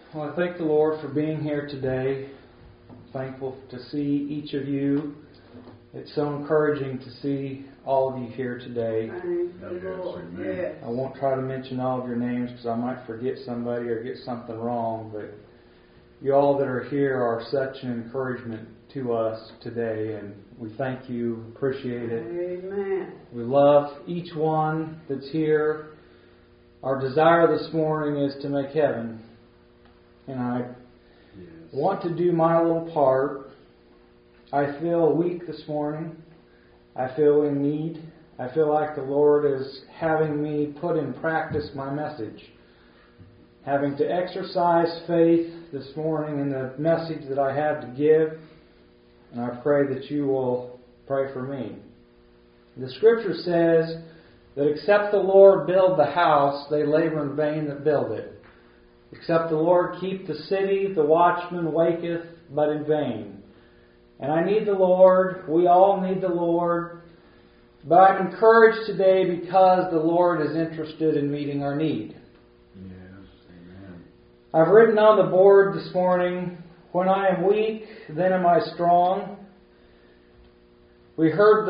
Well, I thank the Lord for being here today. I'm thankful to see each of you. It's so encouraging to see all of you here today. Thank the Lord. Yes. I won't try to mention all of your names because I might forget somebody or get something wrong, but you all that are here are such an encouragement to us today, and we thank you, appreciate it. Amen. We love each one that's here. Our desire this morning is to make heaven. And I want to do my little part. I feel weak this morning. I feel in need. I feel like the Lord is having me put in practice my message. Having to exercise faith this morning in the message that I have to give. And I pray that you will pray for me. The Scripture says that except the Lord build the house, they labor in vain that build it. Except the Lord keep the city, the watchman waketh, but in vain. And I need the Lord. We all need the Lord. But I'm encouraged today because the Lord is interested in meeting our need. Yes, amen. I've written on the board this morning, when I am weak, then am I strong. We heard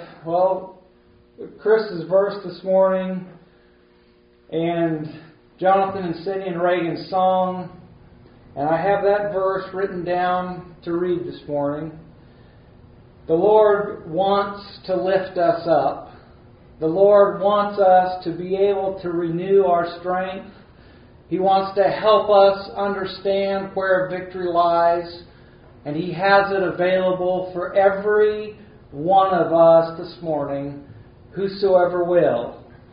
Chris's verse this morning, and Jonathan and Cindy and Reagan's song, and I have that verse written down to read this morning. The Lord wants to lift us up. The Lord wants us to be able to renew our strength. He wants to help us understand where victory lies, and He has it available for every one of us this morning, whosoever will.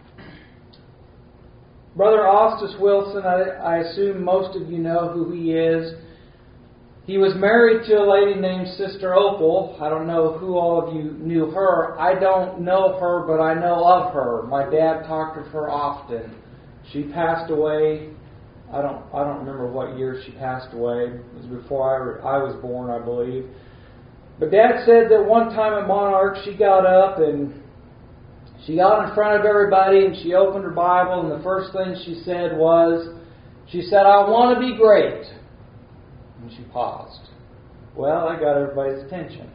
Brother Ostis Wilson, I assume most of you know who he is. He was married to a lady named Sister Opal. I don't know who all of you knew her. I don't know her, but I know of her. My dad talked of her often. She passed away. I don't remember what year she passed away. It was before I was born, I believe. But Dad said that one time at Monarch, she got up and she got in front of everybody and she opened her Bible, and the first thing she said, "I want to be great." And she paused. Well, I got everybody's attention.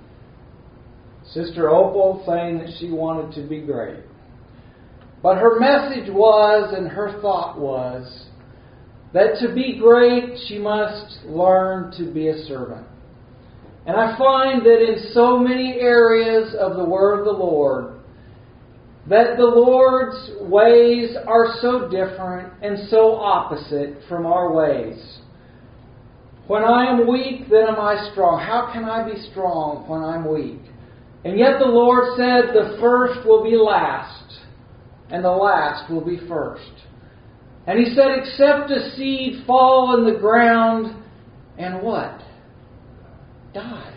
Sister Opal saying that she wanted to be great. But her message was, and her thought was, that to be great, she must learn to be a servant. And I find that in so many areas of the Word of the Lord, that the Lord's ways are so different and so opposite from our ways. When I am weak, then am I strong. How can I be strong when I'm weak? And yet the Lord said the first will be last, and the last will be first. And He said, except a seed fall in the ground, and what? Die.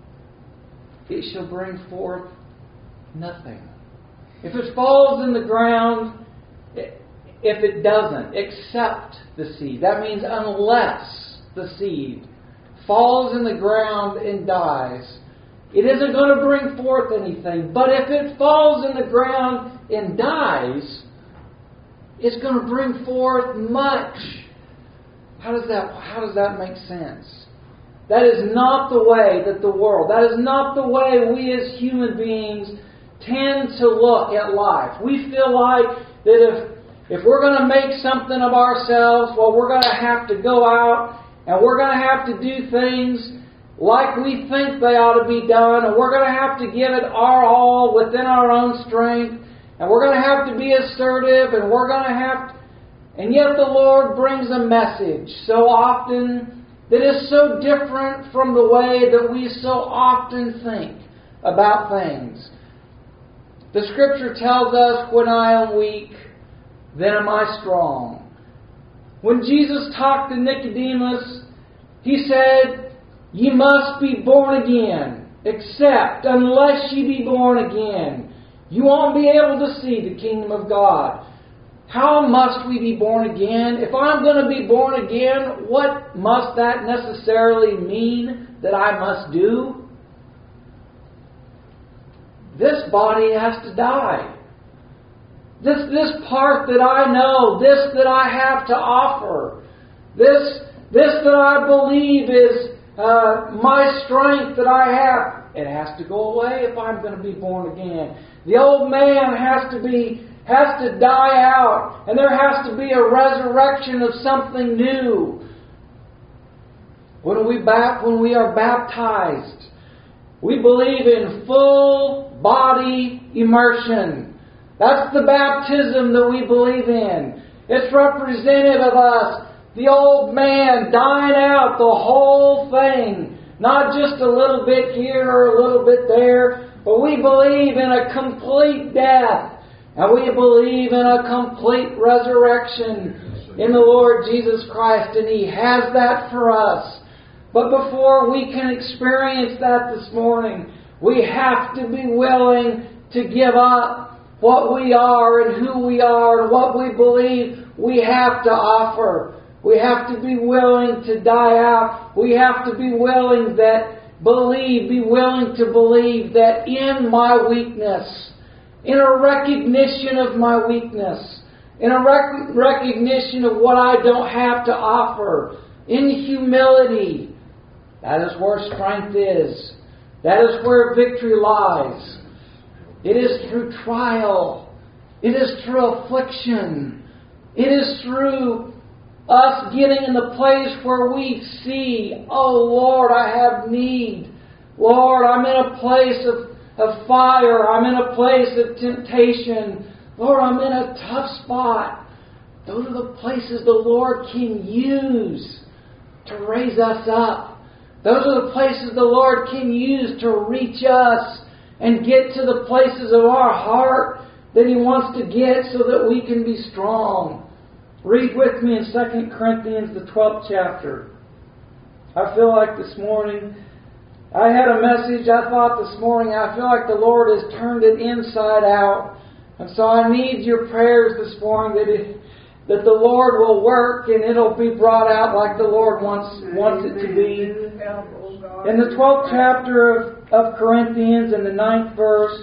It shall bring forth nothing. If it falls in the ground, if it doesn't accept the seed, that means unless the seed falls in the ground and dies, it isn't going to bring forth anything. But if it falls in the ground and dies, it's going to bring forth much. How does that make sense? That is not the way that the world, that is not the way we as human beings tend to look at life. We feel like that if we're going to make something of ourselves, well, we're going to have to go out and we're going to have to do things like we think they ought to be done, and we're going to have to give it our all within our own strength, and we're going to have to be assertive, and we're going to have to, and yet the Lord brings a message so often that is so different from the way that we so often think about things. The Scripture tells us, when I am weak, then am I strong. When Jesus talked to Nicodemus, He said, ye must be born again, except unless ye be born again, you won't be able to see the kingdom of God. How must we be born again? If I'm going to be born again, what must that necessarily mean that I must do? This body has to die. This part that I know, this that I have to offer, this This that I believe is my strength that I have, it has to go away if I'm going to be born again. The old man has to die out, and there has to be a resurrection of something new. When we are baptized, we believe in full body immersion. That's the baptism that we believe in. It's representative of us, the old man dying out, the whole thing. Not just a little bit here or a little bit there, but we believe in a complete death. And we believe in a complete resurrection in the Lord Jesus Christ. And He has that for us. But before we can experience that this morning, we have to be willing to give up what we are and who we are and what we believe we have to offer. We have to be willing to die out. We have to be willing to believe that in my weakness, in a recognition of my weakness, in a recognition of what I don't have to offer, in humility, that is where strength is. That is where victory lies. It is through trial. It is through affliction. It is through us getting in the place where we see, oh Lord, I have need. Lord, I'm in a place of fire. I'm in a place of temptation. Lord, I'm in a tough spot. Those are the places the Lord can use to raise us up. Those are the places the Lord can use to reach us and get to the places of our heart that He wants to get so that we can be strong. Read with me in 2 Corinthians, the 12th chapter. I feel like this morning, I had a message I thought this morning, I feel like the Lord has turned it inside out. And so I need your prayers this morning that the Lord will work and it'll be brought out like the Lord wants it to be. In the 12th chapter of Corinthians, in the 9th verse,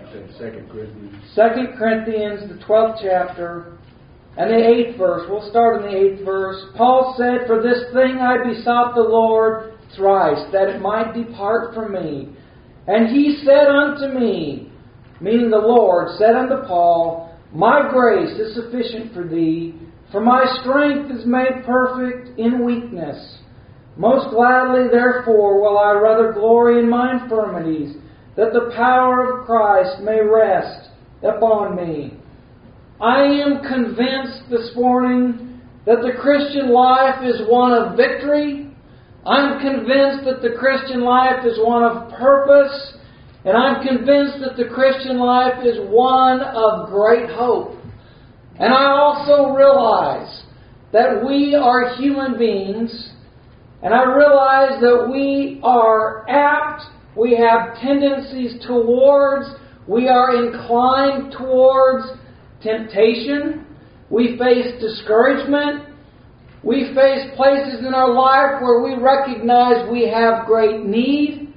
2 Corinthians, the 12th chapter, and the 8th verse. We'll start in the 8th verse. Paul said, "For this thing I besought the Lord thrice, that it might depart from me. And He said unto me," meaning the Lord, said unto Paul, "My grace is sufficient for thee, for my strength is made perfect in weakness. Most gladly, therefore, will I rather glory in my infirmities, that the power of Christ may rest upon me." I am convinced this morning that the Christian life is one of victory. I'm convinced that the Christian life is one of purpose. And I'm convinced that the Christian life is one of great hope. And I also realize that we are human beings. And I realize that we are apt, we have tendencies towards, we are inclined towards temptation. We face discouragement. We face places in our life where we recognize we have great need.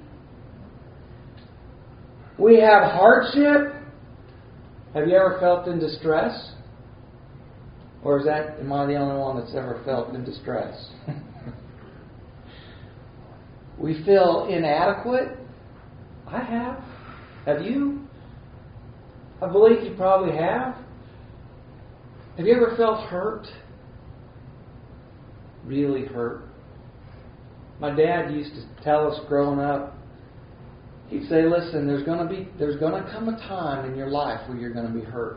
We have hardship. Have you ever felt in distress? Or am I the only one that's ever felt in distress? We feel inadequate. I have. Have you? I believe you probably have. Have you ever felt hurt? Really hurt? My dad used to tell us growing up, he'd say, "Listen, there's going to come a time in your life where you're going to be hurt.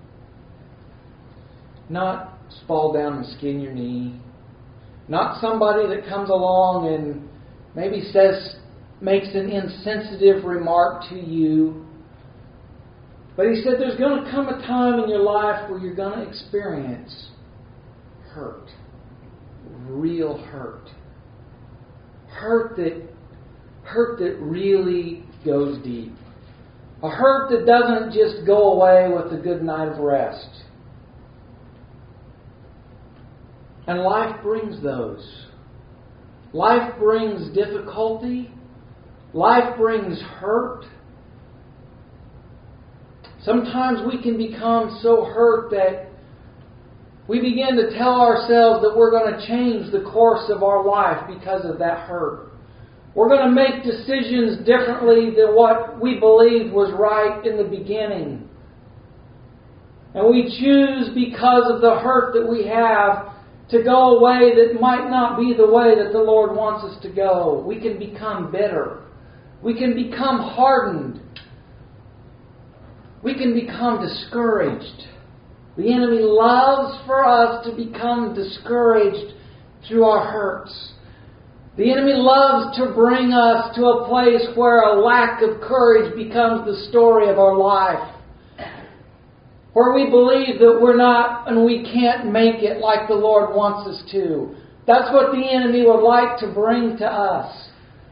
Not fall down and skin your knee. Not somebody that comes along and maybe makes an insensitive remark to you. But he said there's going to come a time in your life where you're going to experience hurt. Real hurt. Hurt that really goes deep. A hurt that doesn't just go away with a good night of rest. And life brings those. Life brings difficulty. Life brings hurt. Sometimes we can become so hurt that We begin to tell ourselves that we're going to change the course of our life because of that hurt. We're going to make decisions differently than what we believed was right in the beginning. And we choose because of the hurt that we have to go a way that might not be the way that the Lord wants us to go. We can become bitter. We can become hardened. We can become discouraged. The enemy loves for us to become discouraged through our hurts. The enemy loves to bring us to a place where a lack of courage becomes the story of our life. Where we believe that we're not and we can't make it like the Lord wants us to. That's what the enemy would like to bring to us.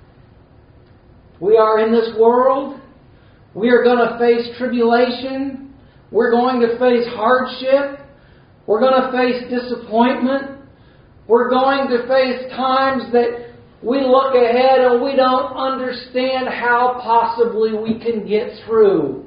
We are in this world. We are going to face tribulation. We're going to face hardship. We're going to face disappointment. We're going to face times that we look ahead and we don't understand how possibly we can get through.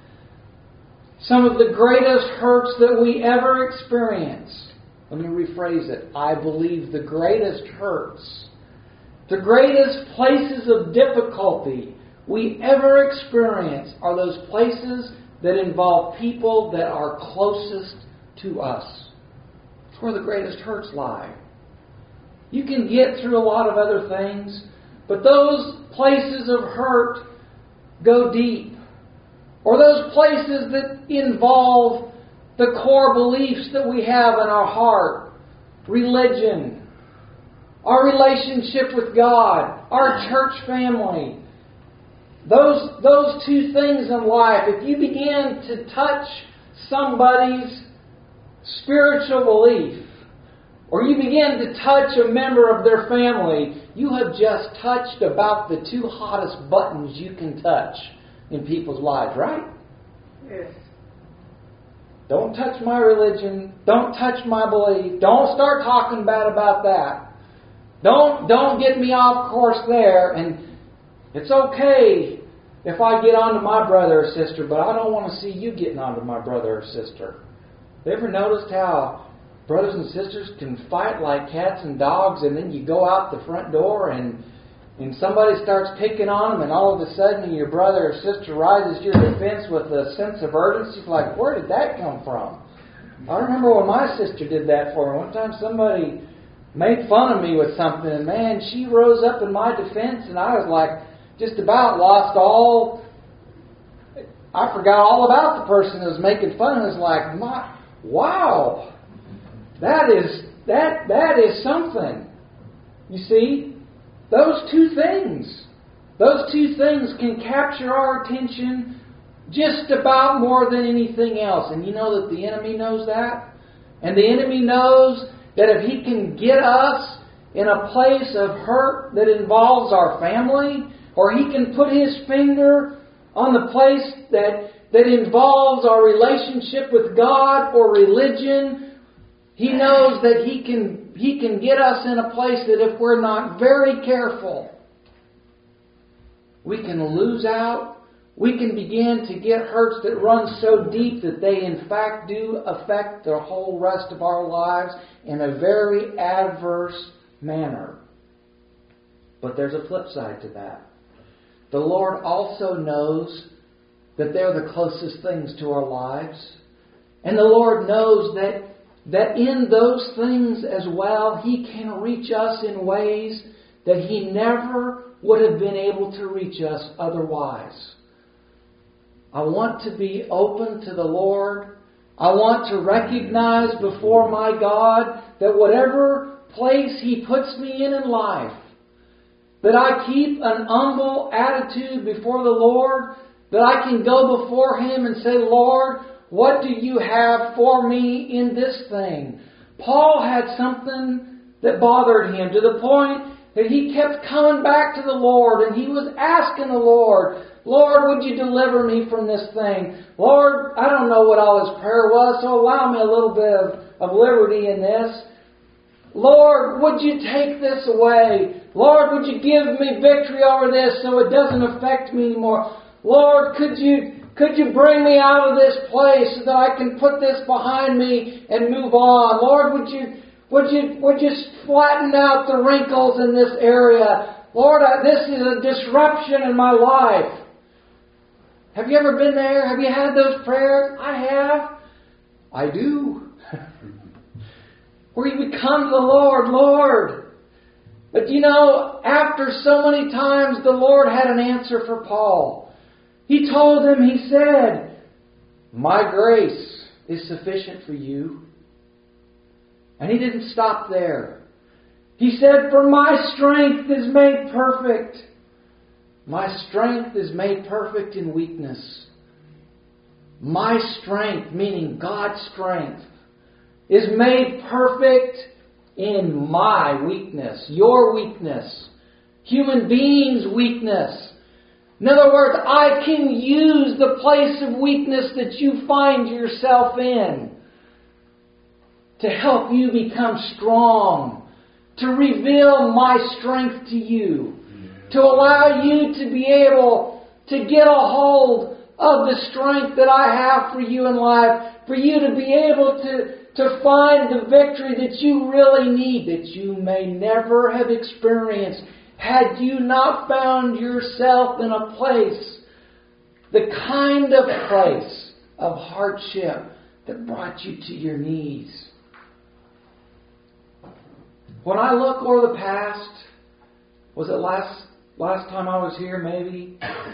Some of the greatest hurts that we ever experience. Let me rephrase it. I believe the greatest hurts, the greatest places of difficulty we ever experience are those places that involve people that are closest to us. It's where the greatest hurts lie. You can get through a lot of other things, but those places of hurt go deep. Or those places that involve the core beliefs that we have in our heart. Religion. Our relationship with God. Our church family. Those two things in life, if you begin to touch somebody's spiritual belief, or you begin to touch a member of their family, you have just touched about the two hottest buttons you can touch in people's lives, right? Yes. Don't touch my religion. Don't touch my belief. Don't start talking bad about that. Don't get me off course there. And it's okay if I get onto my brother or sister, but I don't want to see you getting onto my brother or sister. Have you ever noticed how brothers and sisters can fight like cats and dogs, and then you go out the front door and somebody starts picking on them, and all of a sudden your brother or sister rises to your defense with a sense of urgency. It's like, where did that come from? I remember when my sister did that for me. One time somebody made fun of me with something, and man, she rose up in my defense, and I was like, just about lost all. I forgot all about the person that was making fun. It was like, wow, that is something. You see? Those two things can capture our attention just about more than anything else. And you know that the enemy knows that. And the enemy knows that if he can get us in a place of hurt that involves our family, or he can put his finger on the place that involves our relationship with God or religion, he knows that he can get us in a place that if we're not very careful, we can lose out. We can begin to get hurts that run so deep that they in fact do affect the whole rest of our lives in a very adverse manner. But there's a flip side to that. The Lord also knows that they're the closest things to our lives. And the Lord knows that in those things as well, He can reach us in ways that He never would have been able to reach us otherwise. I want to be open to the Lord. I want to recognize before my God that whatever place He puts me in life, that I keep an humble attitude before the Lord, that I can go before Him and say, Lord, what do you have for me in this thing? Paul had something that bothered him to the point that he kept coming back to the Lord and he was asking the Lord, Lord, would you deliver me from this thing? Lord, I don't know what all his prayer was, so allow me a little bit of liberty in this. Lord, would you take this away? Lord, would you give me victory over this so it doesn't affect me anymore? Lord, could you Could you bring me out of this place so that I can put this behind me and move on? Lord, would you flatten out the wrinkles in this area? Lord, this is a disruption in my life. Have you ever been there? Have you had those prayers? I have. I do. Where you would come to the Lord, Lord. But after so many times, the Lord had an answer for Paul. He told him, He said, my grace is sufficient for you. And He didn't stop there. He said, for my strength is made perfect. My strength is made perfect in weakness. My strength, meaning God's strength, is made perfect in my weakness, your weakness, human beings' weakness. In other words, I can use the place of weakness that you find yourself in to help you become strong, to reveal my strength to you, to allow you to be able to get a hold of the strength that I have for you in life, for you to be able to find the victory that you really need, that you may never have experienced had you not found yourself in a place, the kind of place of hardship that brought you to your knees. When I look over the past, was it last time I was here maybe?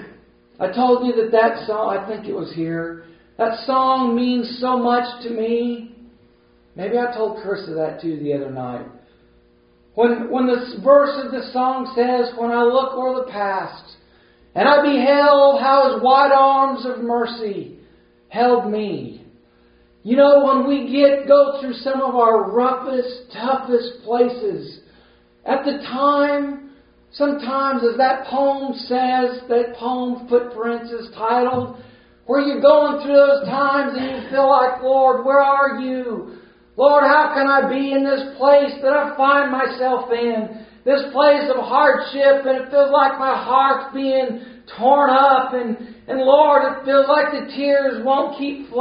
I told you that song, I think it was here, that song means so much to me. Maybe I told Kirsta that too the other night. When this verse of the song says, when I look o'er the past, and I beheld how His wide arms of mercy held me. When we go through some of our roughest, toughest places, at the time, sometimes as that poem says, that poem Footprints is titled, where you're going through those times and you feel like, Lord, where are you? Lord, how can I be in this place that I find myself in? This place of hardship, and it feels like my heart's being torn up, and Lord, it feels like the tears won't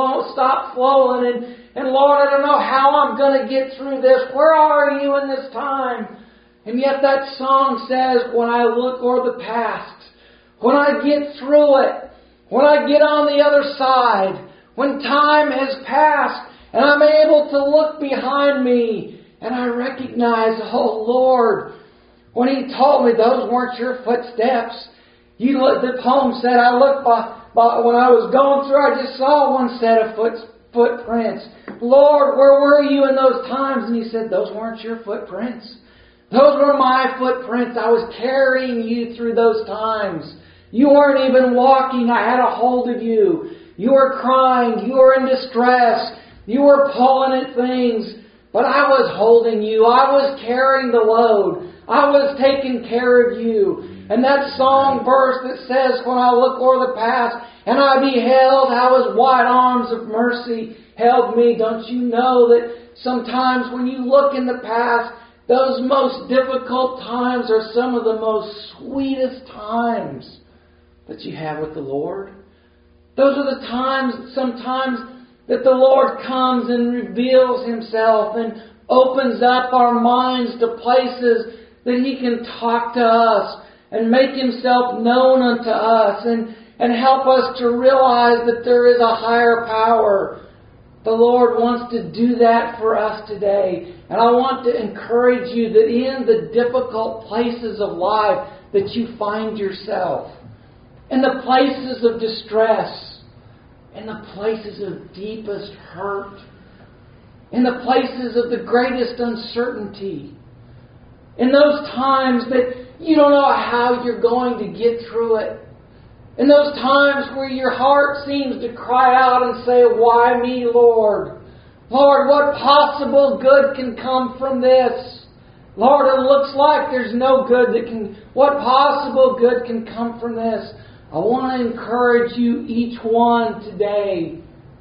stop flowing, and Lord, I don't know how I'm going to get through this. Where are you in this time? And yet that song says, when I look o'er the past, when I get through it, when I get on the other side, when time has passed, and I'm able to look behind me, and I recognize, oh Lord, when He told me those weren't your footsteps. The poem said, I looked when I was going through, I just saw one set of footprints. Lord, where were you in those times? And He said, those weren't your footprints. Those were my footprints. I was carrying you through those times. You weren't even walking. I had a hold of you. You were crying. You were in distress. You were pulling at things, but I was holding you. I was carrying the load. I was taking care of you. And that song verse that says, when I look o'er the past, and I beheld how His wide arms of mercy held me. Don't you know that sometimes when you look in the past, those most difficult times are some of the most sweetest times that you have with the Lord? Those are the times sometimes that the Lord comes and reveals Himself and opens up our minds to places that He can talk to us and make Himself known unto us and help us to realize that there is a higher power. The Lord wants to do that for us today. And I want to encourage you that in the difficult places of life that you find yourself, in the places of distress, in the places of deepest hurt, in the places of the greatest uncertainty, in those times that you don't know how you're going to get through it, in those times where your heart seems to cry out and say, why me, Lord? Lord, what possible good can come from this? Lord, it looks like there's no good what possible good can come from this? I want to encourage you, each one today,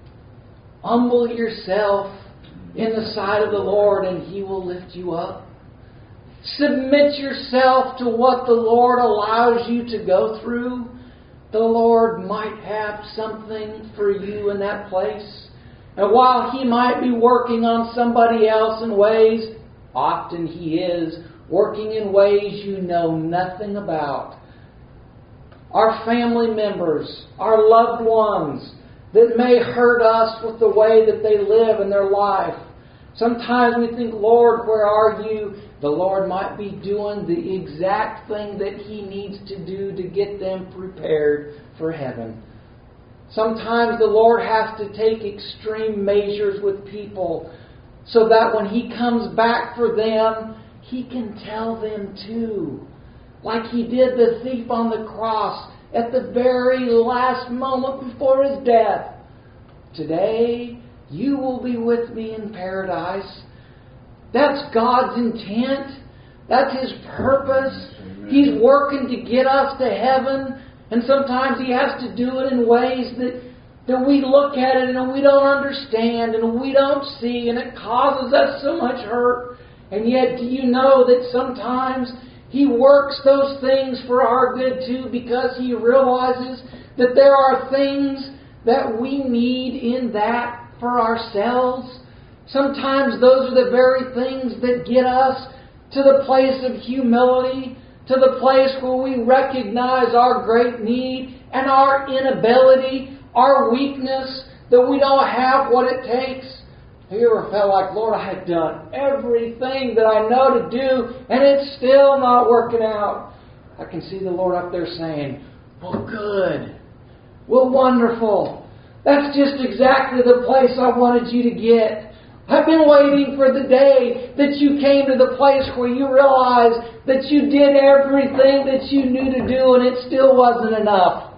humble yourself in the sight of the Lord and He will lift you up. Submit yourself to what the Lord allows you to go through. the Lord might have something for you in that place. And while He might be working on somebody else in ways, often He is working in ways you know nothing about. Our family members, our loved ones that may hurt us with the way that they live in their life. Sometimes we think, Lord, where are you? The Lord might be doing the exact thing that He needs to do to get them prepared for heaven. Sometimes the Lord has to take extreme measures with people so that when He comes back for them, He can tell them too. Like He did the thief on the cross at the very last moment before his death. Today, you will be with me in paradise. That's God's intent. That's His purpose. He's working to get us to heaven. And sometimes He has to do it in ways that we look at it and we don't understand and we don't see, and it causes us so much hurt. And yet, do you know that sometimes He works those things for our good too, because He realizes that there are things that we need in that for ourselves? Sometimes those are the very things that get us to the place of humility, to the place where we recognize our great need and our inability, our weakness, that we don't have what it takes. Have you ever felt like, Lord, I have done everything that I know to do and it's still not working out? I can see the Lord up there saying, well, good. Well, wonderful. That's just exactly the place I wanted you to get. I've been waiting for the day that you came to the place where you realized that you did everything that you knew to do and it still wasn't enough.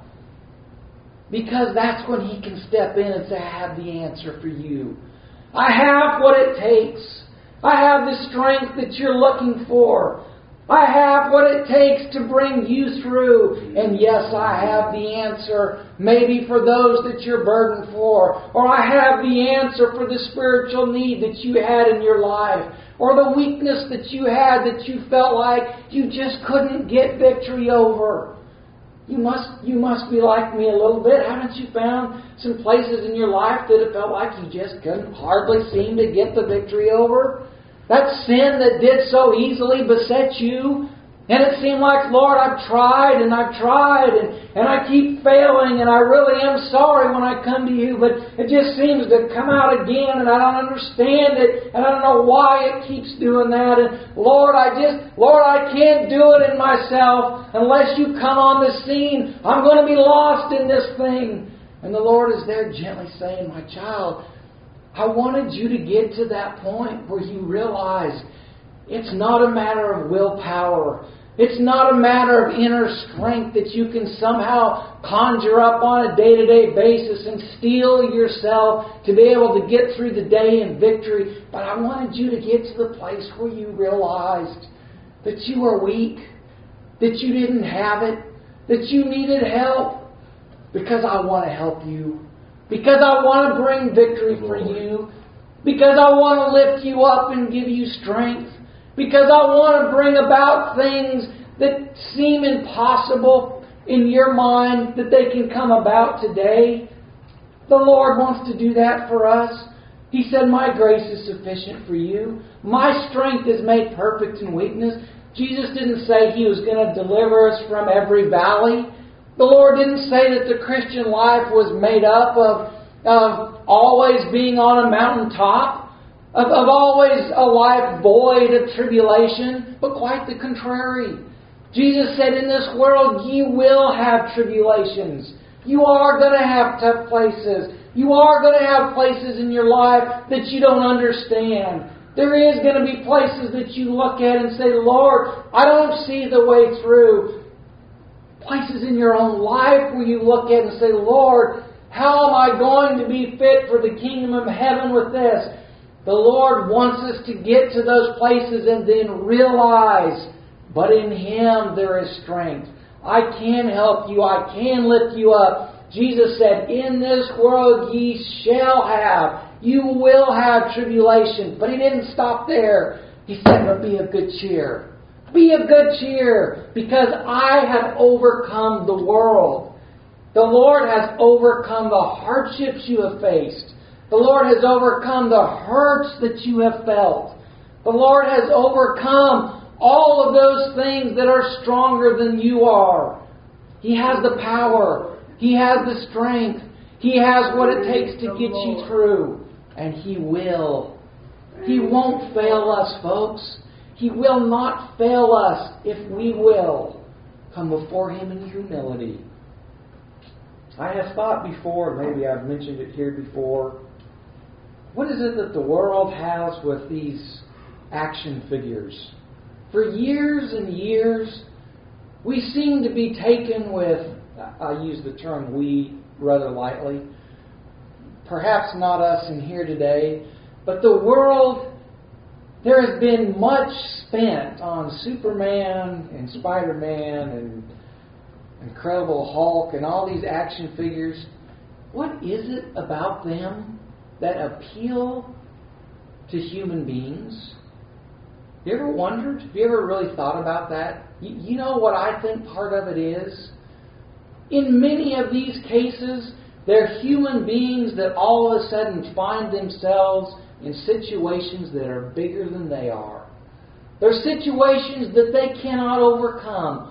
Because that's when He can step in and say, I have the answer for you. I have what it takes. I have the strength that you're looking for. I have what it takes to bring you through. And yes, I have the answer maybe for those that you're burdened for. Or I have the answer for the spiritual need that you had in your life. Or the weakness that you had that you felt like you just couldn't get victory over. You must be like me a little bit. Haven't you found some places in your life that it felt like you just couldn't hardly seem to get the victory over? That sin that did so easily beset you. And it seemed like, Lord, I've tried and I keep failing and I really am sorry when I come to you, but it just seems to come out again and I don't understand it and I don't know why it keeps doing that. And Lord, I can't do it in myself unless you come on the scene. I'm going to be lost in this thing. And the Lord is there gently saying, my child, I wanted you to get to that point where you realize it's not a matter of willpower. It's not a matter of inner strength that you can somehow conjure up on a day-to-day basis and steel yourself to be able to get through the day in victory. But I wanted you to get to the place where you realized that you were weak, that you didn't have it, that you needed help. Because I want to help you. Because I want to bring victory for you. Because I want to lift you up and give you strength. Because I want to bring about things that seem impossible in your mind, that they can come about today. The Lord wants to do that for us. He said, my grace is sufficient for you. My strength is made perfect in weakness. Jesus didn't say He was going to deliver us from every valley. The Lord didn't say that the Christian life was made up of always being on a mountaintop. Of always a life void of tribulation, but quite the contrary. Jesus said, in this world you will have tribulations. You are going to have tough places. You are going to have places in your life that you don't understand. There is going to be places that you look at and say, Lord, I don't see the way through. Places in your own life where you look at and say, Lord, how am I going to be fit for the kingdom of heaven with this? The Lord wants us to get to those places and then realize, but in Him there is strength. I can help you. I can lift you up. Jesus said, in this world ye shall have. You will have tribulation. But He didn't stop there. He said, but be of good cheer. Be of good cheer, because I have overcome the world. The Lord has overcome the hardships you have faced. The Lord has overcome the hurts that you have felt. The Lord has overcome all of those things that are stronger than you are. He has the power. He has the strength. He has what it takes to get you through. And He will. He won't fail us, folks. He will not fail us if we will come before Him in humility. I have thought before, maybe I've mentioned it here before, what is it that the world has with these action figures? For years and years, we seem to be taken with, I use the term we rather lightly, perhaps not us in here today, but the world, there has been much spent on Superman and Spider-Man and Incredible Hulk and all these action figures. What is it about them that appeal to human beings? Have you ever wondered? Have you ever really thought about that? You know what I think part of it is? In many of these cases, they're human beings that all of a sudden find themselves in situations that are bigger than they are. They're situations that they cannot overcome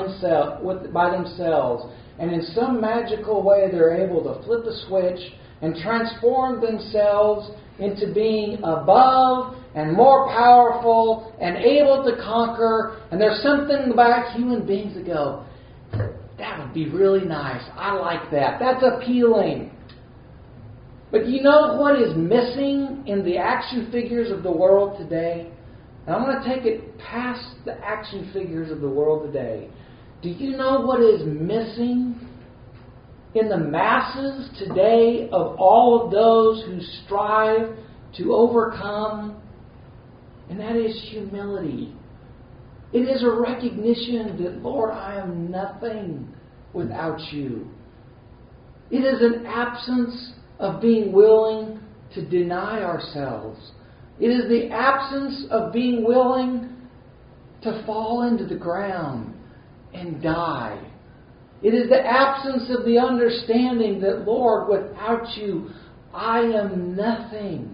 by themselves. And in some magical way, they're able to flip a switch and transform themselves into being above and more powerful and able to conquer. And there's something about human beings that go, that would be really nice. I like that. That's appealing. But you know what is missing in the action figures of the world today? And I'm going to take it past the action figures of the world today. Do you know what is missing in the masses today of all of those who strive to overcome? And that is humility. It is a recognition that, Lord, I am nothing without you. It is an absence of being willing to deny ourselves. It is the absence of being willing to fall into the ground and die. It is the absence of the understanding that, Lord, without you, I am nothing.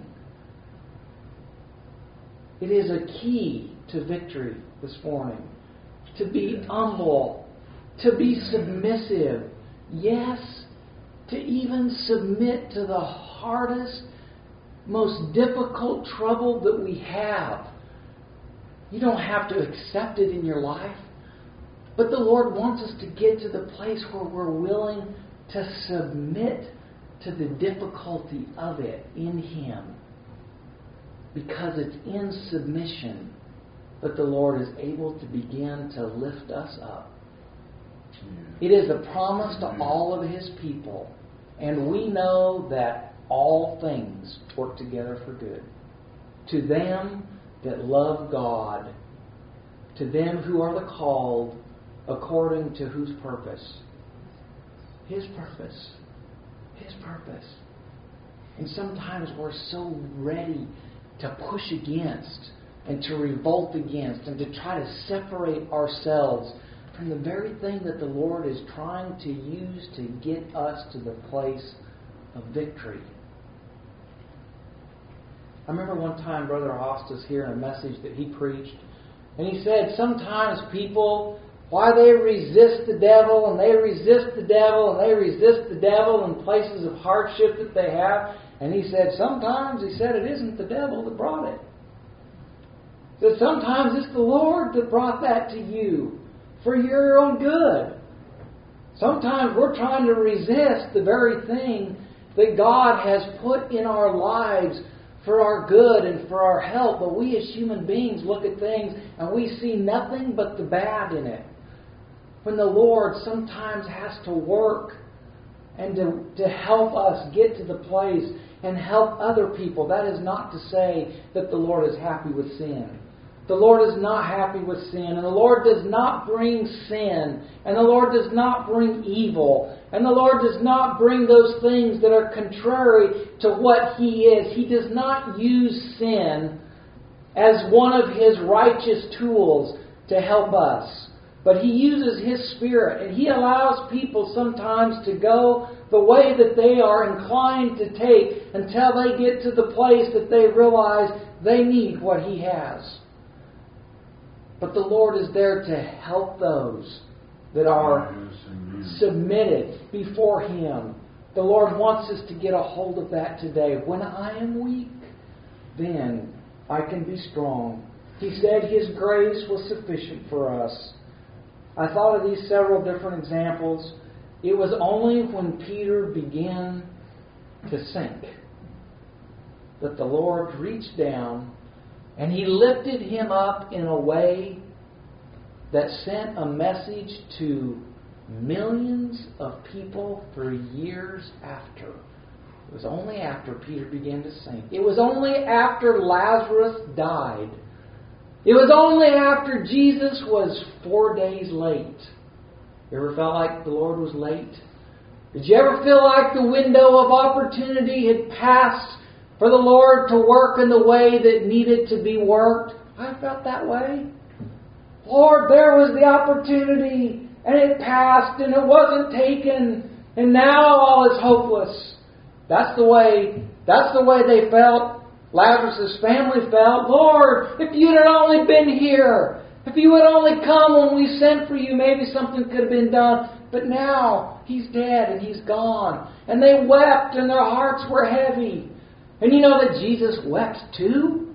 It is a key to victory this morning. To be humble. To be submissive. Yes, to even submit to the hardest, most difficult trouble that we have. You don't have to accept it in your life. But the Lord wants us to get to the place where we're willing to submit to the difficulty of it in Him. Because it's in submission that the Lord is able to begin to lift us up. It is a promise to all of His people. And we know that all things work together for good. To them that love God. To them who are the called according to whose purpose? His purpose. His purpose. And sometimes we're so ready to push against and to revolt against and to try to separate ourselves from the very thing that the Lord is trying to use to get us to the place of victory. I remember one time Brother Hostas here in a message that he preached, and he said sometimes people, why they resist the devil and they resist the devil and they resist the devil in places of hardship that they have. And he said sometimes, it isn't the devil that brought it. He said sometimes it's the Lord that brought that to you for your own good. Sometimes we're trying to resist the very thing that God has put in our lives for our good and for our help. But we as human beings look at things and we see nothing but the bad in it. When the Lord sometimes has to work and to help us get to the place and help other people. That is not to say that the Lord is happy with sin. The Lord is not happy with sin. And the Lord does not bring sin. And the Lord does not bring evil. And the Lord does not bring those things that are contrary to what He is. He does not use sin as one of His righteous tools to help us. But He uses His Spirit, and He allows people sometimes to go the way that they are inclined to take until they get to the place that they realize they need what He has. But the Lord is there to help those that are submitted before Him. The Lord wants us to get a hold of that today. When I am weak, then I can be strong. He said His grace was sufficient for us. I thought of these several different examples. It was only when Peter began to sink that the Lord reached down and He lifted him up in a way that sent a message to millions of people for years after. It was only after Peter began to sink. It was only after Lazarus died. It was only after Jesus was 4 days late. You ever felt like the Lord was late? Did you ever feel like the window of opportunity had passed for the Lord to work in the way that needed to be worked? I felt that way. Lord, there was the opportunity, and it passed, and it wasn't taken, and now all is hopeless. That's the way they felt. Lazarus' family felt. Lord, if you'd had only been here, if you had only come when we sent for you, maybe something could have been done. But now He's dead and He's gone. And they wept and their hearts were heavy. And you know that Jesus wept too?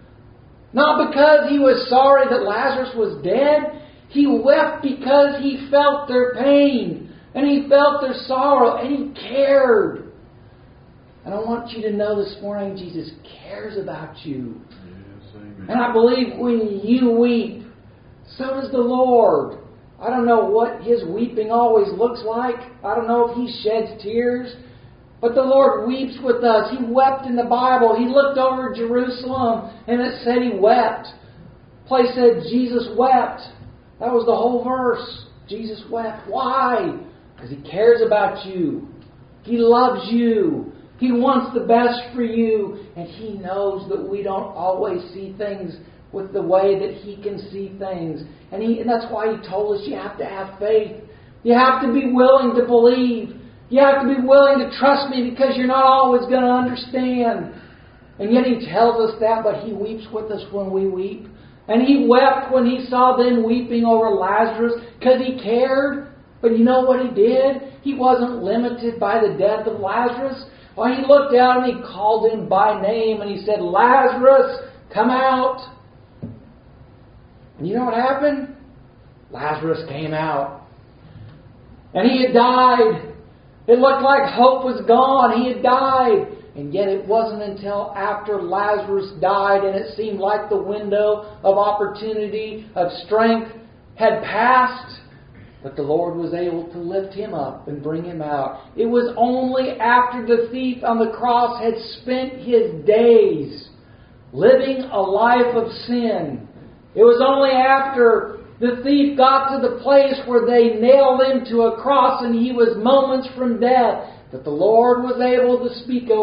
Not because He was sorry that Lazarus was dead. He wept because He felt their pain. And He felt their sorrow. And He cared. And I want you to know this morning, Jesus cares about you. Yes, amen. And I believe when you weep, so does the Lord. I don't know what His weeping always looks like. I don't know if He sheds tears. But the Lord weeps with us. He wept in the Bible. He looked over Jerusalem and it said He wept. The place said Jesus wept. That was the whole verse. Jesus wept. Why? Because He cares about you. He loves you. He wants the best for you. And He knows that we don't always see things with the way that He can see things. And that's why He told us you have to have faith. You have to be willing to believe. You have to be willing to trust Me because you're not always going to understand. And yet He tells us that, but He weeps with us when we weep. And He wept when He saw them weeping over Lazarus because He cared. But you know what He did? He wasn't limited by the death of Lazarus. Well, He looked out and He called him by name and He said, Lazarus, come out. And you know what happened? Lazarus came out. And he had died. It looked like hope was gone. He had died. And yet it wasn't until after Lazarus died and it seemed like the window of opportunity, of strength had passed, that the Lord was able to lift him up and bring him out. It was only after the thief on the cross had spent his days living a life of sin. It was only after the thief got to the place where they nailed him to a cross and he was moments from death that the Lord was able to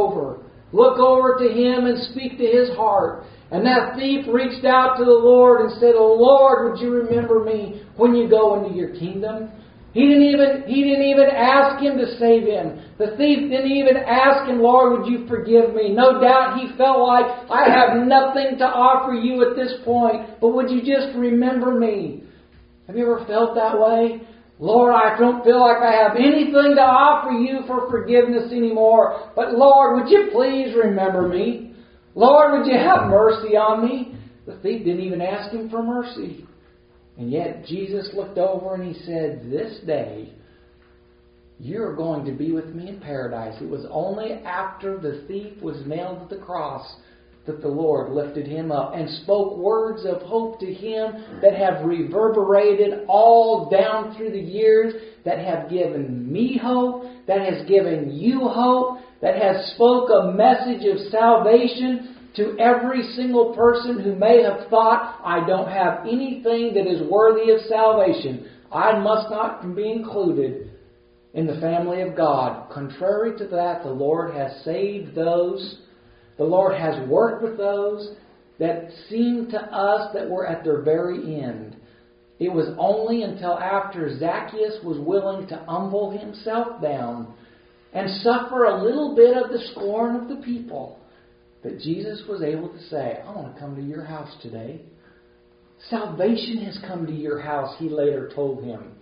look over to him and speak to his heart. And that thief reached out to the Lord and said, "Oh Lord, would you remember me when you go into your kingdom?" He didn't even ask him to save him. The thief didn't even ask him, "Lord, would you forgive me?" No doubt he felt like, I have nothing to offer you at this point, but would you just remember me? Have you ever felt that way? Lord, I don't feel like I have anything to offer you for forgiveness anymore, but Lord, would you please remember me? Lord, would you have mercy on me? The thief didn't even ask him for mercy. And yet Jesus looked over and He said, "This day you're going to be with me in paradise." It was only after the thief was nailed to the cross that the Lord lifted him up and spoke words of hope to him that have reverberated all down through the years, that have given me hope, that has given you hope, that has spoke a message of salvation to every single person who may have thought, I don't have anything that is worthy of salvation. I must not be included in the family of God. Contrary to that, the Lord has saved those. The Lord has worked with those that seemed to us that were at their very end. It was only until after Zacchaeus was willing to humble himself down and suffer a little bit of the scorn of the people that Jesus was able to say, I want to come to your house today. Salvation has come to your house, he later told him.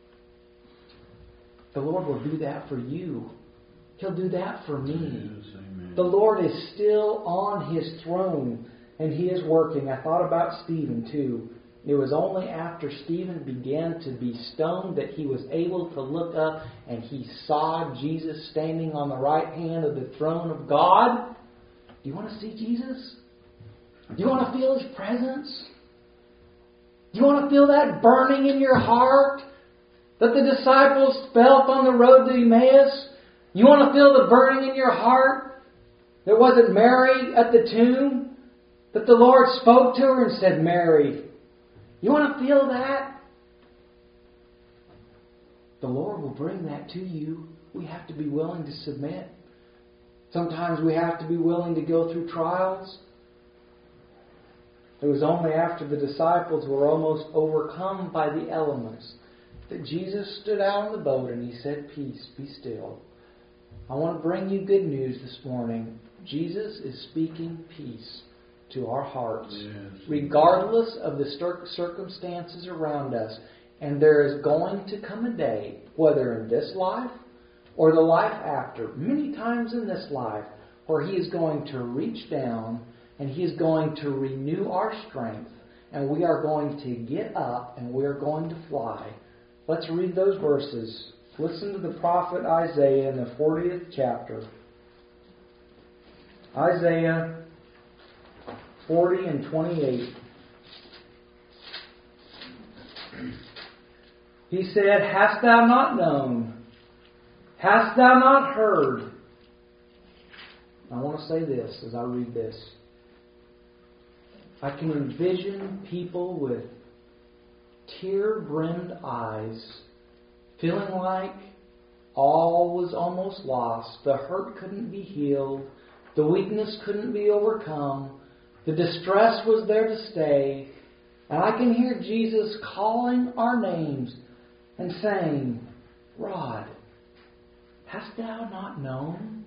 The Lord will do that for you. He'll do that for me. Yes, amen. The Lord is still on His throne, and He is working. I thought about Stephen too. It was only after Stephen began to be stoned that he was able to look up and he saw Jesus standing on the right hand of the throne of God. Do you want to see Jesus? Do you want to feel His presence? Do you want to feel that burning in your heart that the disciples felt on the road to Emmaus? You want to feel the burning in your heart? There wasn't Mary at the tomb that the Lord spoke to her and said, Mary, you want to feel that? The Lord will bring that to you. We have to be willing to submit. Sometimes we have to be willing to go through trials. It was only after the disciples were almost overcome by the elements that Jesus stood out on the boat and He said, peace, be still. I want to bring you good news this morning. Jesus is speaking peace to our hearts, Yes. regardless of the circumstances around us. And there is going to come a day, whether in this life or the life after, many times in this life, where He is going to reach down and He is going to renew our strength, and we are going to get up and we are going to fly. Let's read those verses. Listen to the prophet Isaiah in the 40th chapter. Isaiah 40 and 28. He said, hast thou not known? Hast thou not heard? I want to say this as I read this. I can envision people with tear-brimmed eyes, feeling like all was almost lost. The hurt couldn't be healed. The weakness couldn't be overcome. The distress was there to stay. And I can hear Jesus calling our names and saying, Rod, hast thou not known?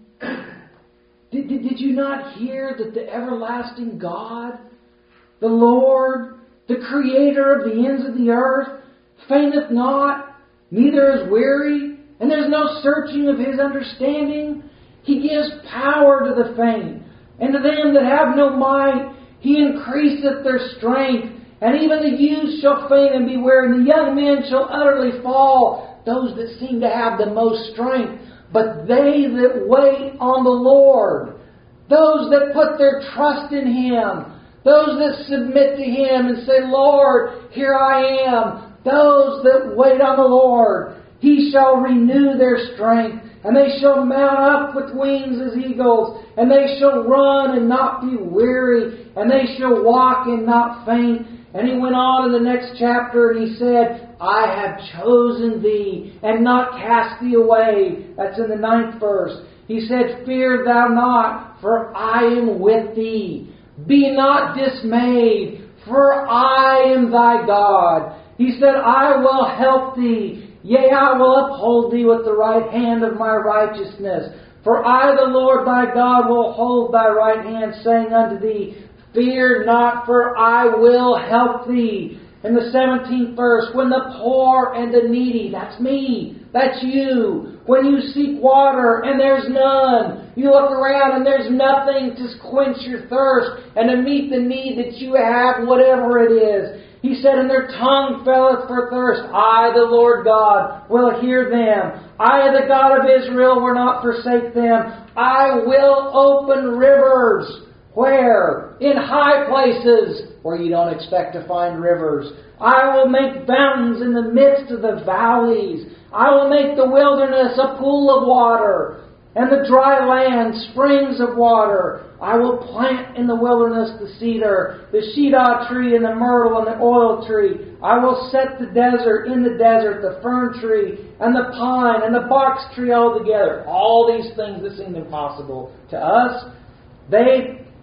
Did you not hear that the everlasting God, the Lord, the Creator of the ends of the earth, fainteth not, neither is weary, and there's no searching of His understanding? He gives power to the faint, and to them that have no might, He increaseth their strength. And even the youths shall faint and be weary, and the young men shall utterly fall. Those that seem to have the most strength. But they that wait on the Lord, those that put their trust in Him, those that submit to Him and say, Lord, here I am. Those that wait on the Lord, He shall renew their strength. And they shall mount up with wings as eagles. And they shall run and not be weary. And they shall walk and not faint. And He went on in the next chapter and He said, I have chosen thee and not cast thee away. That's in the 9th verse. He said, fear thou not, for I am with thee. Be not dismayed, for I am thy God. He said, I will help thee. Yea, I will uphold thee with the right hand of my righteousness. For I, the Lord thy God, will hold thy right hand, saying unto thee, fear not, for I will help thee. In the 17th verse, when the poor and the needy, that's me, that's you, when you seek water and there's none, you look around and there's nothing to quench your thirst and to meet the need that you have, whatever it is. He said, and their tongue faileth for thirst. I, the Lord God, will hear them. I, the God of Israel, will not forsake them. I will open rivers. Where? In high places where you don't expect to find rivers. I will make fountains in the midst of the valleys. I will make the wilderness a pool of water, and the dry land springs of water. I will plant in the wilderness the cedar, the shitah tree, and the myrtle, and the oil tree. I will set in the desert, the fern tree, and the pine, and the box tree all together. All these things that seem impossible to us, they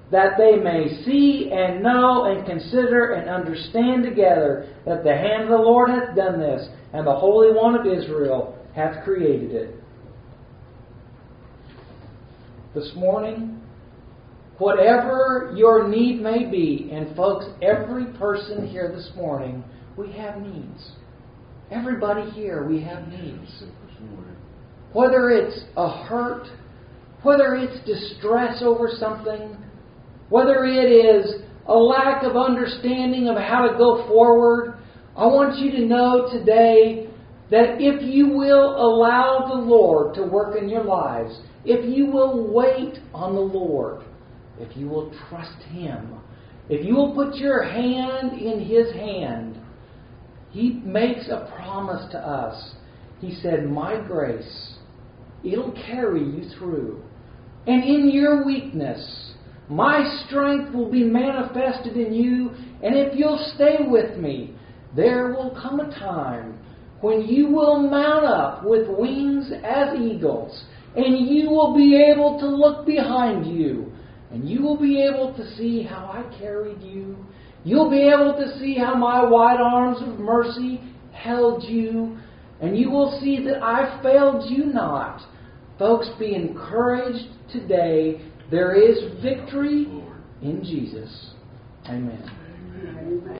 that they may see and know and consider and understand together that the hand of the Lord hath done this, and the Holy One of Israel hath created it. This morning, whatever your need may be, and folks, every person here this morning, we have needs. Everybody here, we have needs. Whether it's a hurt, whether it's distress over something, whether it is a lack of understanding of how to go forward, I want you to know today that if you will allow the Lord to work in your lives, if you will wait on the Lord, if you will trust Him, if you will put your hand in His hand, He makes a promise to us. He said, my grace, it'll carry you through. And in your weakness, my strength will be manifested in you. And if you'll stay with me, there will come a time when you will mount up with wings as eagles. And you will be able to look behind you. And you will be able to see how I carried you. You'll be able to see how my wide arms of mercy held you. And you will see that I failed you not. Folks, be encouraged today. There is victory in Jesus. Amen. Amen.